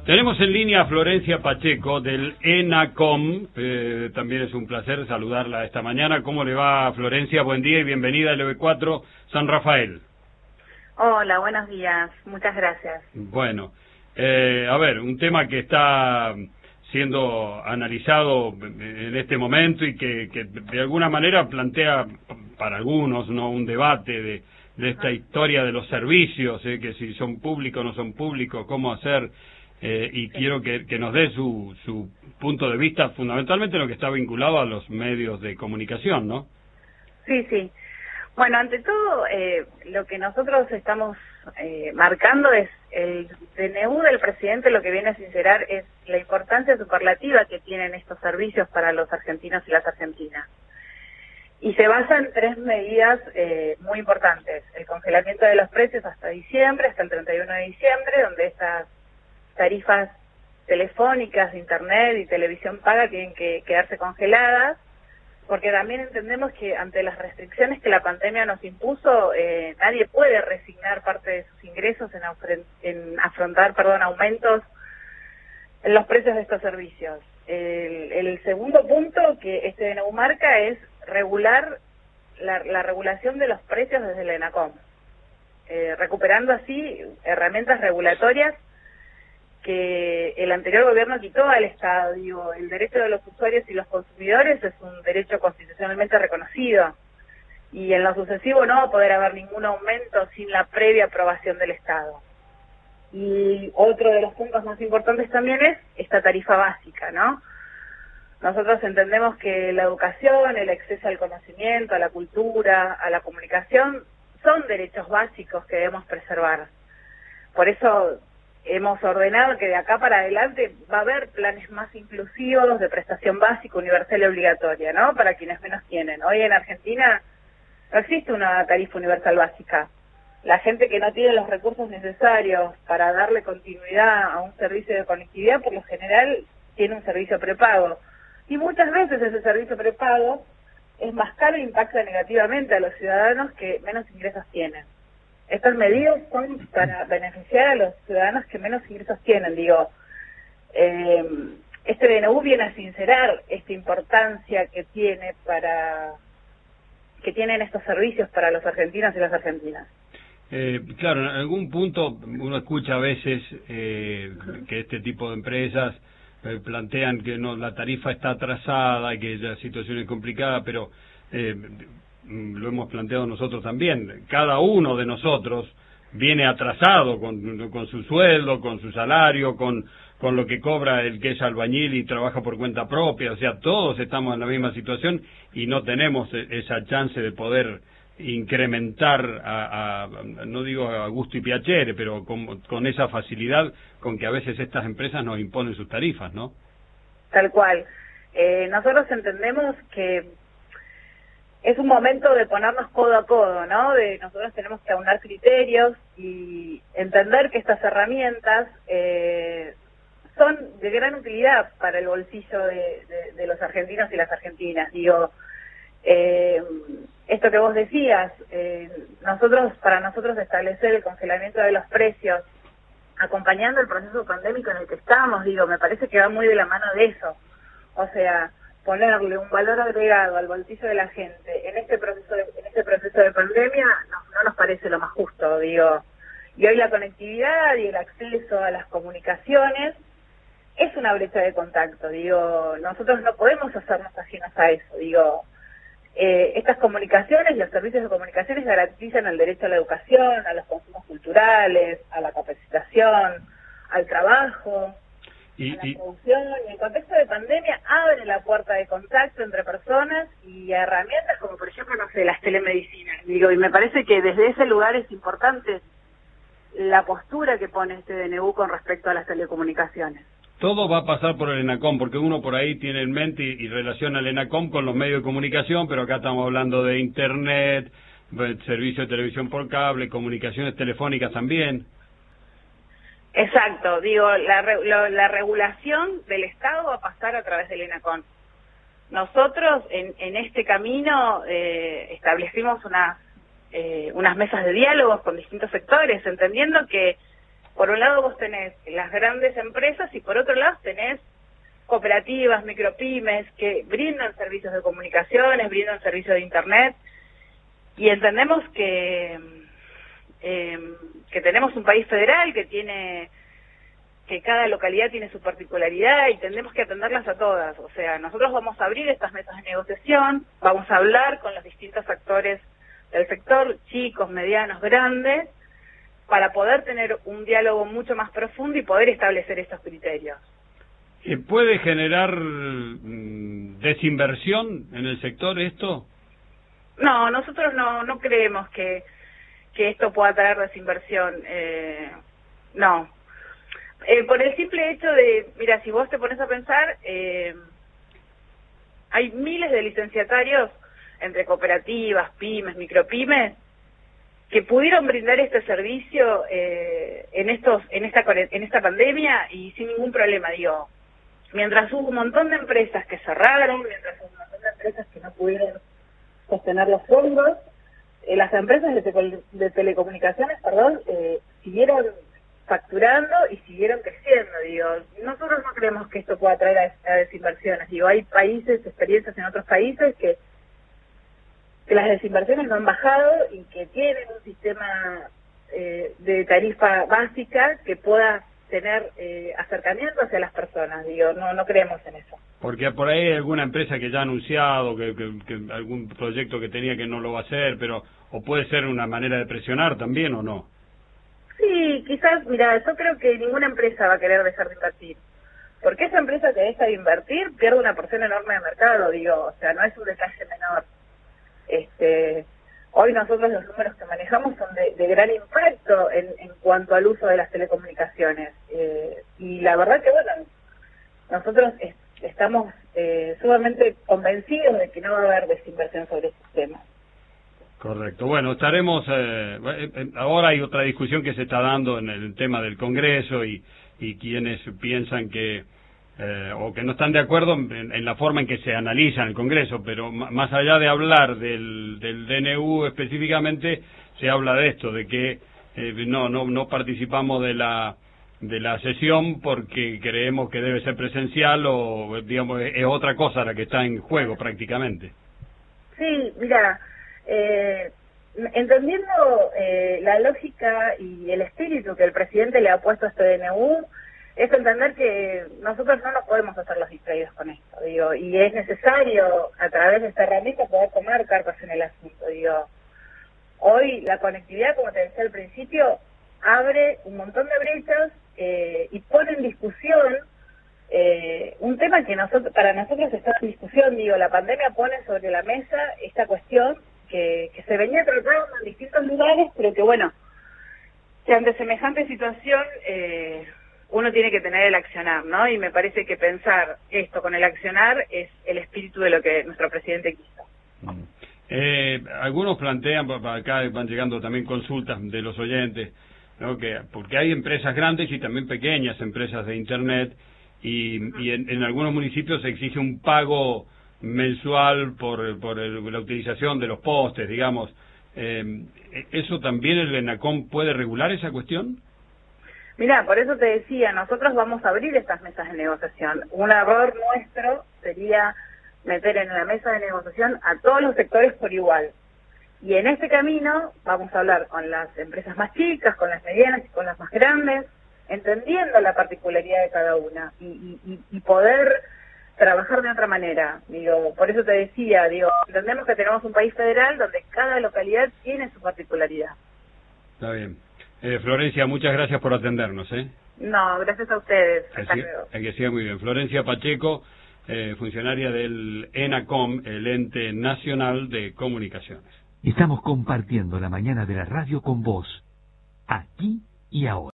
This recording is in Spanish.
Tenemos en línea a Florencia Pacheco del ENACOM. También es un placer saludarla esta mañana. ¿Cómo le va, Florencia? Buen día y bienvenida al EB4 San Rafael. Hola, buenos días. Muchas gracias. Bueno, a ver, un tema que está siendo analizado en este momento y que de alguna manera plantea para algunos no un debate de esta historia de los servicios, que si son públicos o no son públicos, cómo hacer, y quiero que nos dé su punto de vista, fundamentalmente lo que está vinculado a los medios de comunicación, ¿no? Sí, sí. Bueno, ante todo, lo que nosotros estamos marcando es el DNU del presidente. Lo que viene a sincerar es la importancia superlativa que tienen estos servicios para los argentinos y las argentinas. Y se basa en tres medidas muy importantes. El congelamiento de los precios hasta diciembre, hasta el 31 de diciembre, donde estas tarifas telefónicas, de internet y televisión paga tienen que quedarse congeladas, porque también entendemos que ante las restricciones que la pandemia nos impuso, nadie puede resignar parte de sus ingresos en afrontar aumentos en los precios de estos servicios. El segundo punto que este DNU marca es regular la regulación de los precios desde el ENACOM, recuperando así herramientas regulatorias que el anterior gobierno quitó al Estado. Digo, el derecho de los usuarios y los consumidores es un derecho constitucionalmente reconocido, y en lo sucesivo no va a poder haber ningún aumento sin la previa aprobación del Estado. Y otro de los puntos más importantes también es esta tarifa básica, ¿no? Nosotros entendemos que la educación, el acceso al conocimiento, a la cultura, a la comunicación, son derechos básicos que debemos preservar. Por eso hemos ordenado que de acá para adelante va a haber planes más inclusivos de prestación básica, universal y obligatoria, ¿no? Para quienes menos tienen. Hoy en Argentina no existe una tarifa universal básica. La gente que no tiene los recursos necesarios para darle continuidad a un servicio de conectividad, por lo general, tiene un servicio prepago. Y muchas veces ese servicio prepago es más caro e impacta negativamente a los ciudadanos que menos ingresos tienen. Estas medidas son para beneficiar a los ciudadanos que menos ingresos tienen. Digo, este DNU viene a sincerar esta importancia que tienen estos servicios para los argentinos y las argentinas. Claro, en algún punto uno escucha a veces que este tipo de empresas plantean que no, la tarifa está atrasada y que la situación es complicada, pero lo hemos planteado nosotros también. Cada uno de nosotros viene atrasado con su sueldo, con su salario, con lo que cobra el que es albañil y trabaja por cuenta propia. O sea, todos estamos en la misma situación y no tenemos esa chance de poder incrementar no digo a gusto y piacere, pero con esa facilidad con que a veces estas empresas nos imponen sus tarifas, ¿no? Tal cual. Nosotros entendemos que es un momento de ponernos codo a codo, ¿no? Nosotros tenemos que aunar criterios y entender que estas herramientas son de gran utilidad para el bolsillo de los argentinos y las argentinas. Digo, esto que vos decías, para nosotros establecer el congelamiento de los precios, acompañando el proceso pandémico en el que estamos, digo, me parece que va muy de la mano de eso. O sea, ponerle un valor agregado al bolsillo de la gente en este proceso de pandemia no nos parece lo más justo, digo. Y hoy la conectividad y el acceso a las comunicaciones es una brecha de contacto, digo. Nosotros no podemos hacernos ajenos a eso, digo. Estas comunicaciones, los servicios de comunicaciones garantizan el derecho a la educación, a los consumos culturales, a la capacitación, al trabajo, a la producción. Y el contexto de pandemia abre la puerta de contacto entre personas y a herramientas como, por ejemplo, no sé, las telemedicinas. Digo, y me parece que desde ese lugar es importante la postura que pone este DNU con respecto a las telecomunicaciones. Todo va a pasar por el ENACOM, porque uno por ahí tiene en mente y relaciona el ENACOM con los medios de comunicación, pero acá estamos hablando de internet, servicio de televisión por cable, comunicaciones telefónicas también. Exacto, digo, la regulación del Estado va a pasar a través del ENACOM. Nosotros en este camino establecimos unas mesas de diálogos con distintos sectores, entendiendo que por un lado vos tenés las grandes empresas y por otro lado tenés cooperativas, micropymes que brindan servicios de comunicaciones, brindan servicios de internet, y entendemos que tenemos un país federal que cada localidad tiene su particularidad y tenemos que atenderlas a todas. O sea, nosotros vamos a abrir estas mesas de negociación, vamos a hablar con los distintos actores del sector, chicos, medianos, grandes, para poder tener un diálogo mucho más profundo y poder establecer estos criterios. ¿Puede generar desinversión en el sector esto? No, nosotros no creemos que esto pueda traer desinversión. No. Por el simple hecho de, mira, si vos te pones a pensar, hay miles de licenciatarios entre cooperativas, pymes, micropymes, que pudieron brindar este servicio en esta pandemia y sin ningún problema, digo. Mientras hubo un montón de empresas que cerraron, mientras hubo un montón de empresas que no pudieron sostener los fondos, las empresas de telecomunicaciones, siguieron facturando y siguieron creciendo, digo. Nosotros no creemos que esto pueda traer a desinversiones, digo. Hay experiencias en otros países que las desinversiones no han bajado y que tienen un sistema de tarifa básica que pueda tener acercamiento hacia las personas, digo. No creemos en eso. Porque por ahí hay alguna empresa que ya ha anunciado que algún proyecto que tenía que no lo va a hacer, pero o puede ser una manera de presionar también, ¿o no? Sí, quizás, mira, yo creo que ninguna empresa va a querer dejar de invertir, porque esa empresa que deja de invertir pierde una porción enorme de mercado, digo. O sea, no es un detalle menor. Hoy nosotros los números que manejamos son de gran impacto en cuanto al uso de las telecomunicaciones, y la verdad que, bueno, nosotros estamos sumamente convencidos de que no va a haber desinversión sobre estos temas. Correcto. Bueno, estaremos... ahora hay otra discusión que se está dando en el tema del Congreso y quienes piensan que... o que no están de acuerdo en la forma en que se analiza en el Congreso, pero más allá de hablar del DNU específicamente, se habla de esto, de que no participamos de la sesión porque creemos que debe ser presencial o, digamos, es otra cosa la que está en juego prácticamente. Sí, mira, entendiendo la lógica y el espíritu que el presidente le ha puesto a este DNU, es entender que nosotros no nos podemos hacer los distraídos con esto, digo, y es necesario a través de esta herramienta poder tomar cartas en el asunto, digo. Hoy la conectividad, como te decía al principio, abre un montón de brechas y pone en discusión un tema que para nosotros está en discusión, digo. La pandemia pone sobre la mesa esta cuestión que se venía tratando en distintos lugares, pero que, bueno, que ante semejante situación uno tiene que tener el accionar, ¿no? Y me parece que pensar esto con el accionar es el espíritu de lo que nuestro presidente quiso. Algunos plantean, acá van llegando también consultas de los oyentes, ¿no? Porque hay empresas grandes y también pequeñas empresas de Internet, y en algunos municipios se exige un pago mensual por la utilización de los postes, digamos. ¿Eso también el ENACOM puede regular esa cuestión? Mirá, por eso te decía, nosotros vamos a abrir estas mesas de negociación. Un error nuestro sería meter en la mesa de negociación a todos los sectores por igual. Y en este camino vamos a hablar con las empresas más chicas, con las medianas y con las más grandes, entendiendo la particularidad de cada una y poder trabajar de otra manera. Digo, por eso te decía, digo, entendemos que tenemos un país federal donde cada localidad tiene su particularidad. Está bien. Florencia, muchas gracias por atendernos. No, gracias a ustedes. Hasta luego. Que siga muy bien. Florencia Pacheco, funcionaria del ENACOM, el Ente Nacional de Comunicaciones. Estamos compartiendo la mañana de la radio con vos, aquí y ahora.